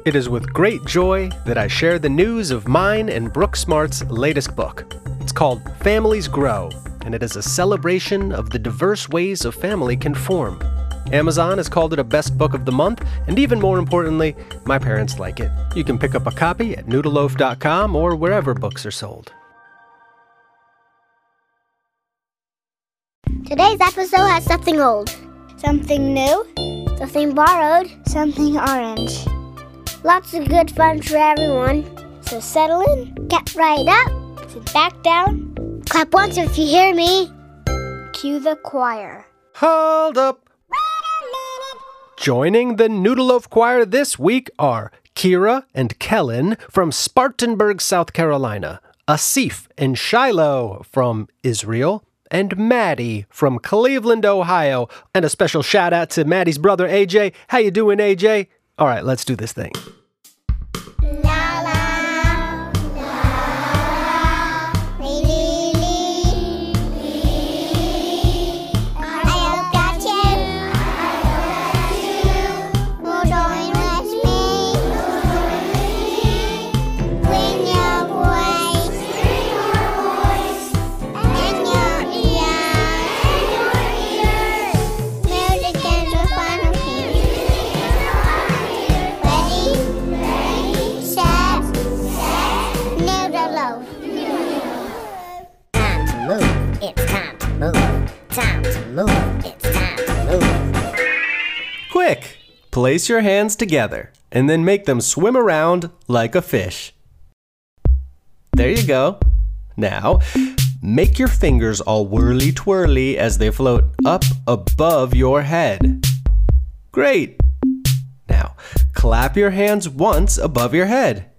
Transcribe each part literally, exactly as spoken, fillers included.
It is with great joy that I share the news of mine and Brooke Smart's latest book. It's called Families Grow, and it is a celebration of the diverse ways a family can form. Amazon has called it a best book of the month, and even more importantly, my parents like it. You can pick up a copy at noodle loaf dot com or wherever books are sold. Today's episode has something old, something new, something borrowed, something orange. Lots of good fun for everyone. So settle in, get right up, sit back down, clap once if you hear me. Cue the choir. Hold up! Joining the Noodle Loaf Choir this week are Kira and Kellen from Spartanburg, South Carolina, Asif and Shiloh from Israel, and Maddie from Cleveland, Ohio. And a special shout out to Maddie's brother, A J. How you doing, A J? All right, let's do this thing. Quick! Place your hands together and then make them swim around like a fish. There you go. Now, make your fingers all whirly-twirly as they float up above your head. Great! Now, clap your hands once above your head.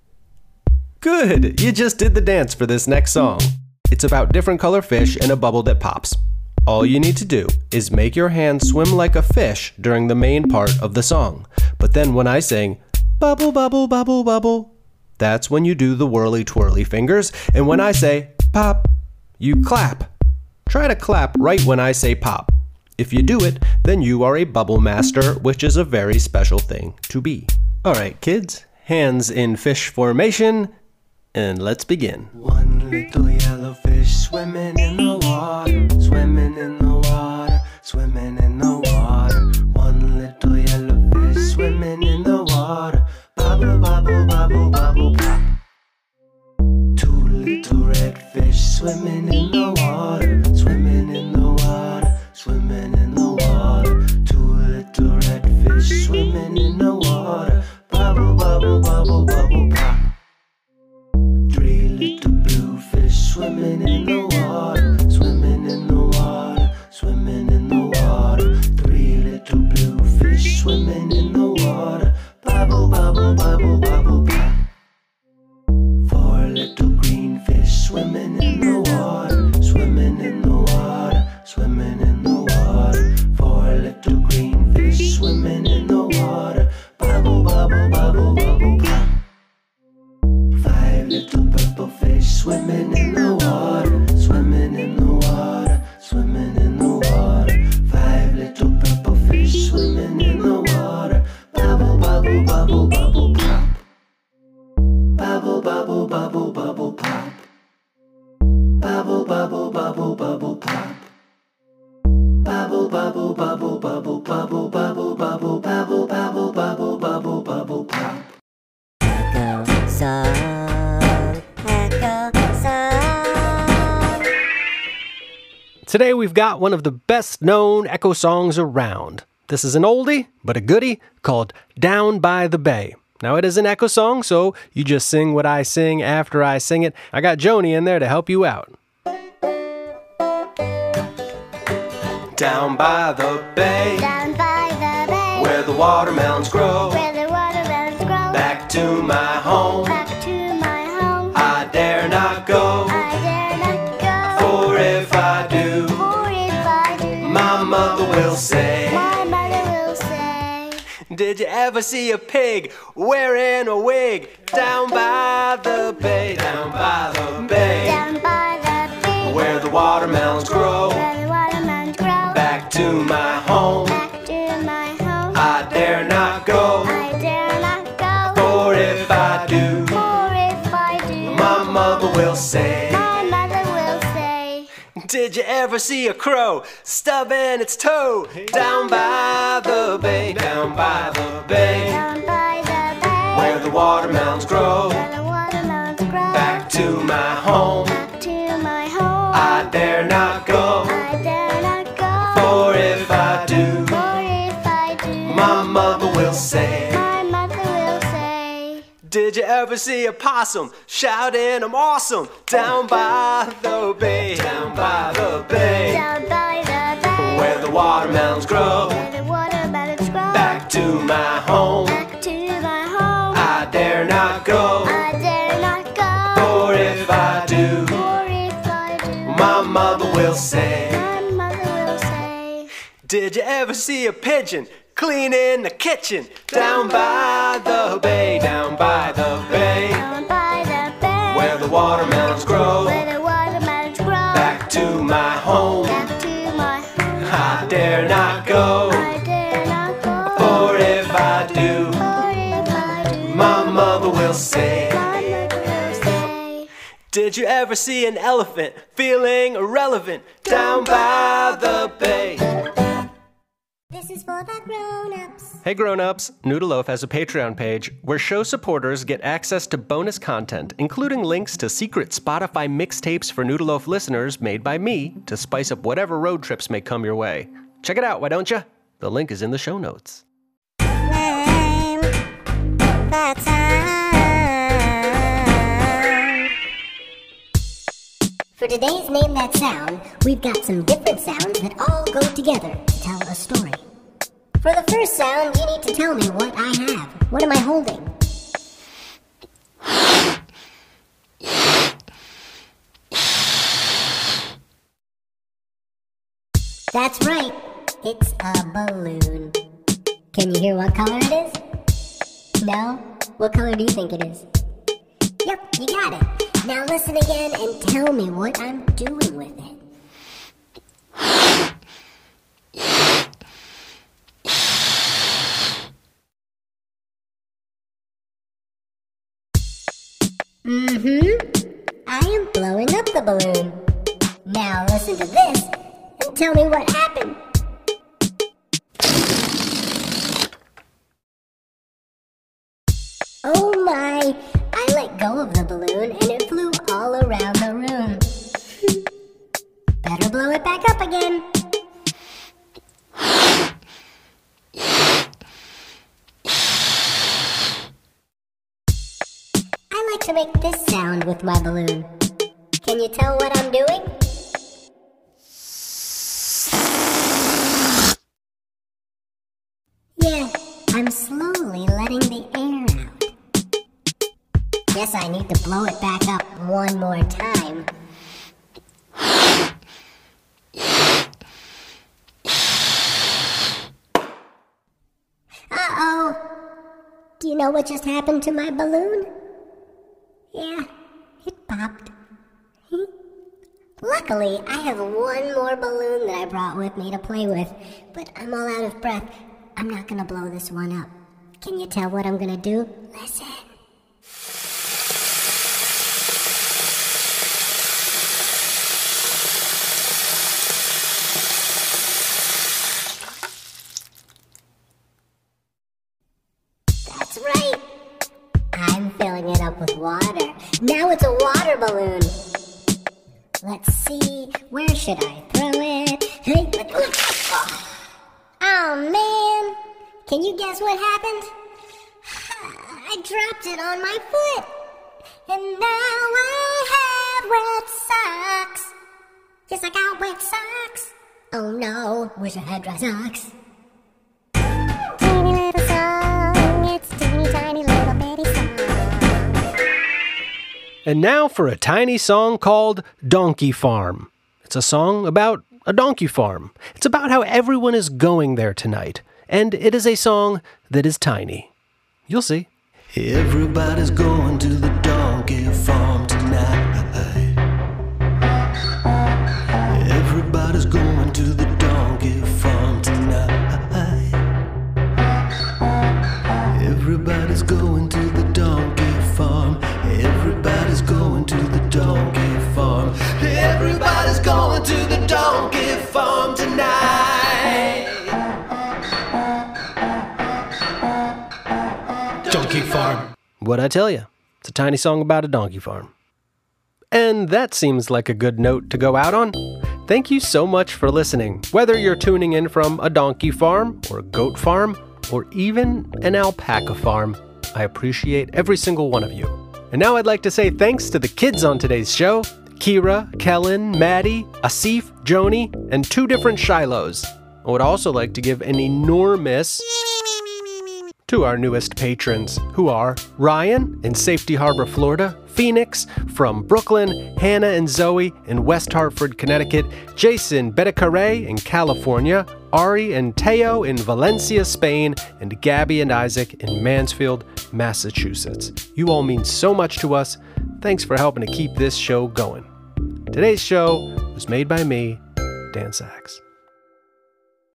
Good! You just did the dance for this next song. It's about different color fish and a bubble that pops. All you need to do is make your hands swim like a fish during the main part of the song. But then when I sing, bubble, bubble, bubble, bubble, that's when you do the whirly-twirly fingers. And when I say, pop, you clap. Try to clap right when I say pop. If you do it, then you are a bubble master, which is a very special thing to be. All right, kids, hands in fish formation, and let's begin. One little yellow fish swimming in the water, swimming in the water, swimming in the water. One little yellow fish swimming in the water, bubble, bubble, bubble, bubble, pop. Two little red fish swimming in the water, swimming in the water, swimming in the water. Two little red fish swimming in the water, bubble, bubble, bubble, bubble, pop. Three little blue fish swimming in the water, swimming in the water, swimming in the water. Three little blue fish swimming in the water, bubble, bubble, bubble, bubble, pop. Four little green fish swimming in the water, swimming in the water, swimming in the water. Four little green fish swimming in the water, bubble, bubble, bubble, bubble, pop. Five little purple fish swimming in the water, swimming in the water, swimming in the water. Five little purple fish swimming in the water, bubble, bubble, bubble, bubble, pop. Bubble, bubble, bubble, bubble, pop. Bubble, bubble, bubble, bubble, pop. Bubble, bubble, bubble, bubble, bubble, bubble, bubble, bubble, bubble, bubble, bubble, bubble, pop. Echo song, echo song. Today we've got one of the best-known Echo songs around. This is an oldie, but a goodie, called Down by the Bay. Now it is an Echo song, so you just sing what I sing after I sing it. I got Joni in there to help you out. Down by the bay, Down by the bay, where the watermelons grow. where the watermelons grow. Back to my home, Back to my home. I dare not go. I dare not go. For if I do, For if I do, my mother will say, my mother will say, Did you ever see a pig wearing a wig down by the bay? down by the bay, down by the bay, where the watermelons grow. where the watermelons grow. Back to my home, Back to my home. I dare not go. I dare not go. will say. My mother will say. Did you ever see a crow stubbing its toe down by the bay, down by the bay, Down by the bay, where the watermelons grow? where the watermelons grow. Back to my home, Back to my home. I dare not go, I dare not go. for if I do, For if I do, my mother will say. my mother will say. Did you ever see a possum shouting, I'm awesome, down by the bay, down by the bay, Down by the bay, where the watermelons grow? where the watermelons grow. Back to my home, Back to my home. I dare not go, I dare not go. for if I do, For if I do, my mother will say. my mother will say. Did you ever see a pigeon cleaning the kitchen down by the bay, down by the bay, Down by the bay, where the watermelons grow? where the watermelons grow. Back to my home, Back to my home. I dare not go, I dare not go. for if I do, For if I do, my mother will say. my mother will say. Did you ever see an elephant feeling irrelevant down by the bay? This is for the grown-ups. Hey grown-ups, Noodleloaf has a Patreon page where show supporters get access to bonus content, including links to secret Spotify mixtapes for Noodleloaf listeners made by me to spice up whatever road trips may come your way. Check it out, why don't you? The link is in the show notes. Name the sound. For today's Name That Sound, we've got some different sounds that all go together to tell a story. For the first sound, you need to tell me what I have. What am I holding? That's right. It's a balloon. Can you hear what color it is? No? What color do you think it is? Yep, you got it. Now listen again and tell me what I'm doing with it. Mm-hmm. I am blowing up the balloon. Now listen to this and tell me what happened. Oh my! I let go of the balloon and it flew all around the room. Better blow it back up again. I like to make this sound with my balloon. Can you tell what I'm doing? Yeah, I'm slowly letting the air out. Guess I need to blow it back up one more time. Uh-oh. Do you know what just happened to my balloon? Yeah, it popped. Luckily, I have one more balloon that I brought with me to play with, but I'm all out of breath. I'm not gonna blow this one up. Can you tell what I'm gonna do? Listen. That's right. I'm filling it up with water. Now it's a water balloon. Let's see, where should I throw it? Hey, oh man, can you guess what happened? I dropped it on my foot, and now I have wet socks. Yes, I got wet socks. Oh no, wish I had dry socks. Teeny little song, it's a teeny tiny little bitty song. And now for a tiny song called Donkey Farm. It's a song about a donkey farm. It's about how everyone is going there tonight. And it is a song that is tiny. You'll see. Everybody's going to the donkey farm tonight. Everybody's going to the donkey farm tonight. Everybody's going to the donkey farm. Everybody's going to the donkey donkey farm. What'd I tell you? It's a tiny song about a donkey farm. And that seems like a good note to go out on. Thank you so much for listening. Whether you're tuning in from a donkey farm, or a goat farm, or even an alpaca farm, I appreciate every single one of you. And now I'd like to say thanks to the kids on today's show: Kira, Kellen, Maddie, Asif, Joni, and two different Shilohs. I would also like to give an enormous to our newest patrons, who are Ryan in Safety Harbor, Florida, Phoenix from Brooklyn, Hannah and Zoe in West Hartford, Connecticut, Jason Betacare in California, Ari and Teo in Valencia, Spain, and Gabby and Isaac in Mansfield, Massachusetts. You all mean so much to us. Thanks for helping to keep this show going. Today's show was made by me, Dan Sachs.